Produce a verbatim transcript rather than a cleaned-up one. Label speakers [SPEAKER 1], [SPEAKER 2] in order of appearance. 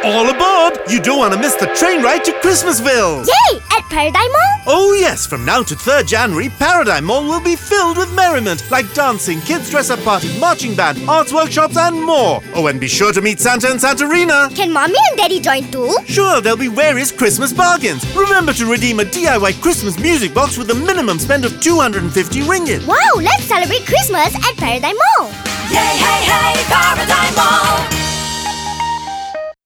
[SPEAKER 1] All aboard! You don't want to miss the train ride to Christmasville!
[SPEAKER 2] Yay! At Paradigm Mall?
[SPEAKER 1] Oh yes, from now to third January, Paradigm Mall will be filled with merriment, like dancing, kids dress-up party, marching band, arts workshops and more. Oh, and be sure to meet Santa and Santarina.
[SPEAKER 2] Can Mommy and Daddy join too?
[SPEAKER 1] Sure, there'll be various Christmas bargains. Remember to redeem a D I Y Christmas music box with a minimum spend of two hundred fifty ringgit.
[SPEAKER 2] Wow, let's celebrate Christmas at Paradigm Mall!
[SPEAKER 3] Yay, hey, hey, Paradigm Mall!